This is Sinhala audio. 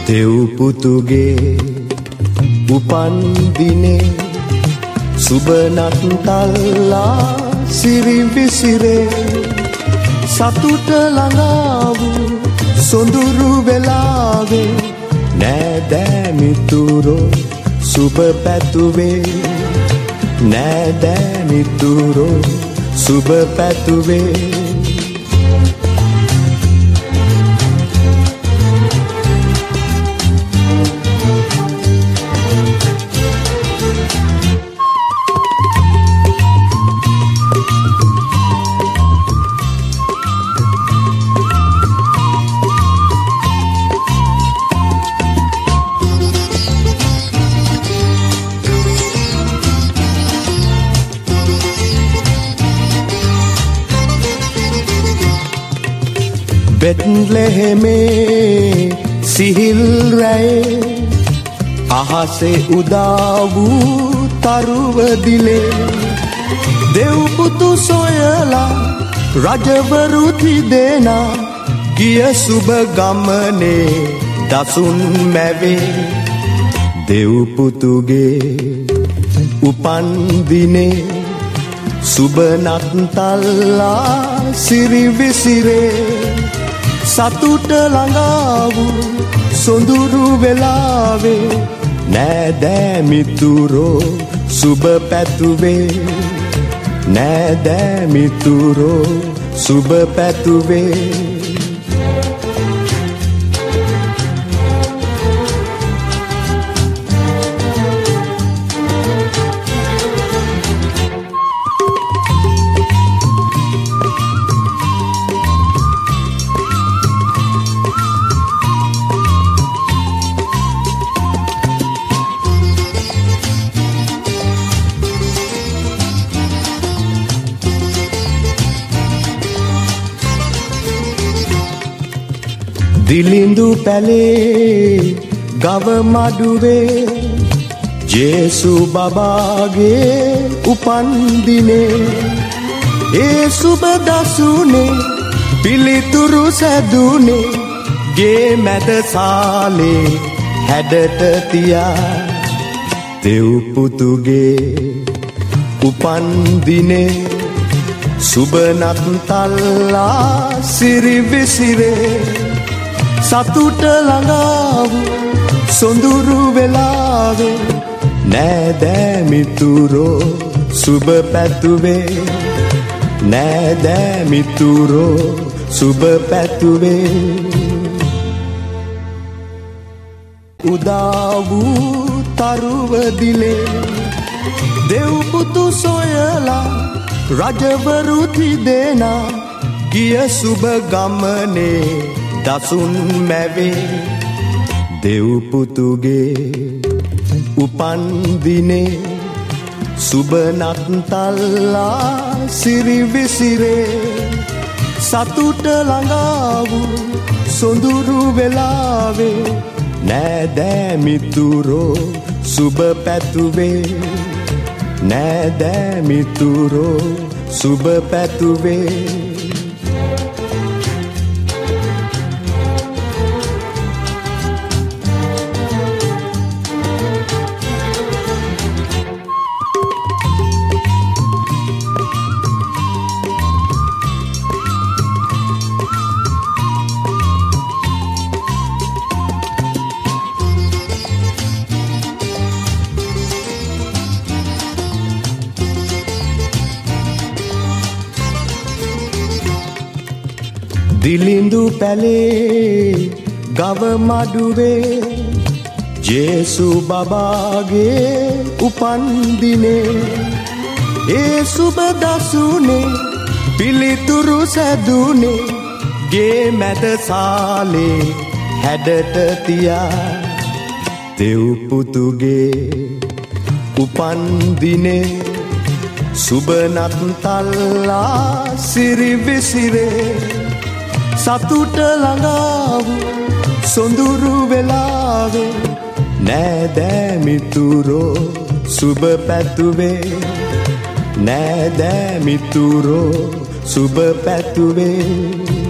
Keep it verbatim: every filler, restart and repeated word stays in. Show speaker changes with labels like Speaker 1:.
Speaker 1: දෙව් පුතුගේ උපන් දිනේ සුබ නත්තල්ලා සිරි විසිරේ සතුට ළඟා වූ සොඳුරු වෙලාවේ නෑදෑ මිතුරෝ සුබ පැතුවේ නෑදෑ මිතුරෝ සුබ පැතුවේ බෙත්ලෙහෙමේ සිහිල් රැයේ අහසේ උදා වූ තරුව දිලේ දෙව් පුතු සොයලා රජවරු තිදෙනා ගිය සුබ ගමනේ දසුන් මැවේ දෙව් පුතුගේ උපන් දිනේ සුබ නත්තල්ලා සිරි විසිරේ සතුට ළඟා වූ සොඳුරු වෙලාවේ නෑදෑ මිතුරෝ සුබ පැතුවේ නෑදෑ මිතුරෝ සුබ පැතුවේ දිලිඳු පැලේ ගව මඩුවේ ජේසු බබාගේ උපන් දිනේ ඒ සුබ දසුනේ පිළිතුරු සැදුනේ ගේ මැද සාලේ හැඩට තියා දෙව් පුතුගේ උපන් දිනේ සුබ නත්තල්ලා සිරි විසිරේ සතුට ළඟා වූ සොඳුරු වෙලාවේ නෑදෑ මිතුරෝ සුබ පැතුවේ නෑදෑ මිතුරෝ සුබ පැතුවේ උදා වූ තරුව දිලේ දෙව් පුතු සොයලා රජවරු තිදෙනා ගිය සුබ ගමනේ දසුන් මැවේ දෙව් පුතුගේ උපන් දිනේ සුබ නත්තල්ලා සිරි විසිරේ සතුට ළඟා වූ සොඳුරු වෙලාවේ නෑදෑ මිතුරෝ සුබ පැතුවේ නෑදෑ මිතුරෝ සුබ පැතුවේ දිලිඳු පැලේ ගව මඩුවේ ජේසු බබාගේ උපන් දිනේ ඒ සුබ දසුනේ පිළිතුරු සැදුනේ ගේ මැද සාලේ හැඩට තියා දෙව් පුතුගේ උපන් දිනේ සුබ නත්තල්ලා සිරි විසිරේ සතුට ළඟා වූ සොඳුරු වෙලාවේ නෑදෑ මිතුරෝ සුබ පැතුවේ නෑදෑ මිතුරෝ සුබ පැතුවේ